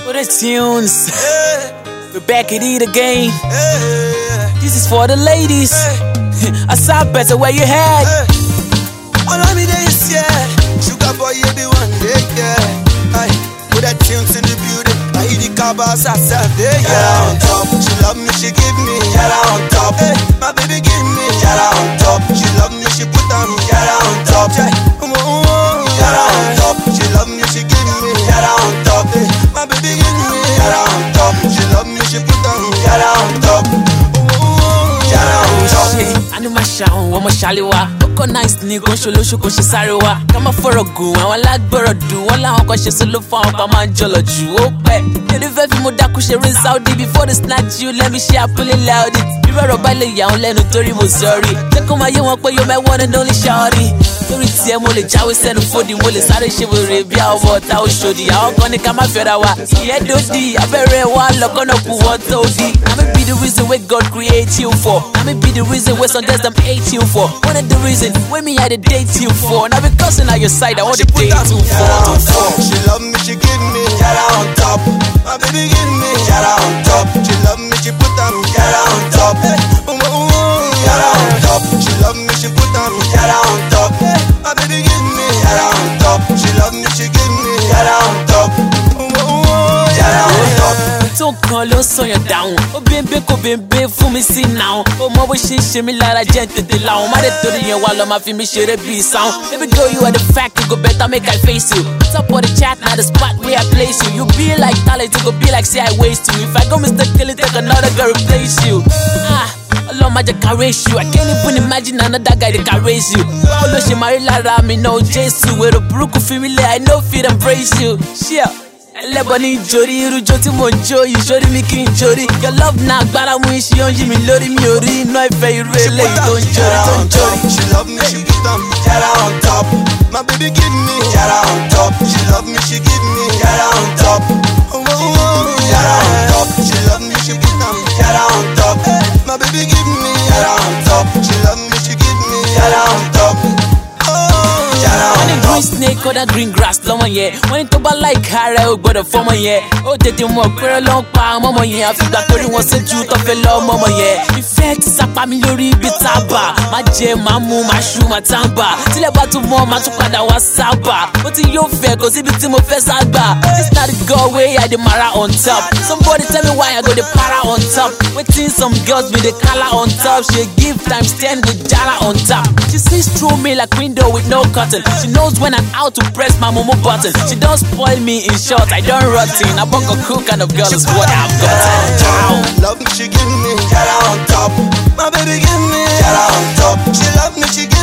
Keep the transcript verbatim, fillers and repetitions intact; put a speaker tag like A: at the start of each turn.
A: For the tunes, we're back at it again. This is for the ladies. I saw better where you had.
B: All of me days, yeah. Sugar boy, you be one day, yeah. Aye, put that tunes in the building. I eat the carbs, I said, yeah. Yeah, on top. She love me, she give me. Yeah, on top. Hey, my baby give me. Yeah, on top. She love me, she put on me. Yeah, on top. Yeah, on top. She love me, she give me. Yeah, on top. Hey, my baby give me. Yeah, on top. She love me, she put on me. Yeah, on top.
A: I know my show, I'm a shaliwa. Oko nice ni gon sholo shoko she sarewa. Kama fọ̀rọ̀ gùn, àwọn alágbọ̀rọ̀ dùn. Wọ́n láwọn kan ṣe solo fún àwọn kan máa ń jọlọ jù. Ó pẹ́, èdè fẹ́ fi mo dákú ṣe rin Saudi. Before they snatch you, let me share pulling loud. Irú ọ̀rọ̀ bá lè yà wọ́n lẹ́nu torí mo sorry. Jẹ́ kó máa yé wọn pé you're my one and only shawty. Torí tiẹ̀ mo lè jáwé sẹ́nu fòdì. Mo lè sáré ṣe wèrè bí àwọn ọmọ ọ̀tá òṣòdì. Àwọn kan ní ká má fẹ́ra wa. Ìyẹn dòdì, abẹ́rẹ́ wa lọ́kọ́nà kù wọ́n tó di. I may be the reason where God create you for. I may be the reason where some girls them hate you for. One of the reasons where me I to date you for. Now because on your side I want to date you for.
B: She love me, she give me. Yeah, on top. My baby give me. Yeah, on top. She love me, she put on me. Yeah, on top. Yeah, on top. She love me, she put on me. Yeah, on top. My baby give me. Yeah, on top. She love me, she give me. Yeah, on top. Yeah, on top.
A: Tó kan ló sọyàn dáhùn. Ó bẹ́ẹ̀ kò bẹ́ẹ̀ fún mi sí náà. Ó mọ bó ṣe ń ṣe mí lára jẹ́ tètè láwọn. Má dé torí yẹn wá lọ máa fi mí ṣeré bíi sound. Baby girl, you are the fact, you go better make I face you. Top of the chat, now the spot where I place you. You be like talent, you go be like say I waste you. If I go mistakenly take another girl replace you. Ah. Ọlọ́run má jẹ́ ká race you. I can't even imagine another guy that can raise you. Báwo ló ṣe máa rí lára mi náà Jésù? Èrò burúkú fi mí lé, I know fit embrace you. Share. Ẹlẹ́bọ̀ ní ìjòrí irújó tí mò ń jó yìí sórí mi kí n jórí. Your love náà agbára mú iṣẹ́ yóò yí mi lórí mi ò rí iná ìfẹ́ irú eléyìí tó ń jórí tó ń jórí.
B: She love me, she give them, yeah, on top. My baby give me, yeah, on top. She love me, she give me, yeah, on top. Yeah, on top. She love me, she give them, yeah, on top. My baby give me, yeah, on top. She love me, she give me, yeah, on top.
A: Wọ́n ní green snake kódà green grass lọ́mọ yẹn. Wọ́n ní tó bá like ara ẹ̀ ò gbọ́dọ̀ fọ́mọ yẹn. Ó tètè mọ̀ pẹ́rẹ́ ló ń pa ọmọ yẹn. Àfìgbà torí wọn ṣẹ́jú tó fẹ́ lọ́ ọmọ yẹn. Ìfẹ́ ti sápá mi lórí ibi tábà. Má jẹ, má mu, má ṣu, má tàǹbà. Tílẹ̀ bá tún mọ́, má tún padà wá sábà. Mo ti yóò fẹ́ kò síbi tí mo fẹ́ ságbà. This not the girl wey I dey mara on top. Somebody tell me why I go dey para on top. Wetin some girls be dey kala on top. She give times ten with jara on top. She sees through me like window with no curtain. She knows when I'm out to press my momo button. She don't spoil me in short, I don't rotten. I bunker cool kind of girl is what I've got.
B: Love me, she give me, yeah, on top. My baby give me, yeah, on top. She love me, she give me.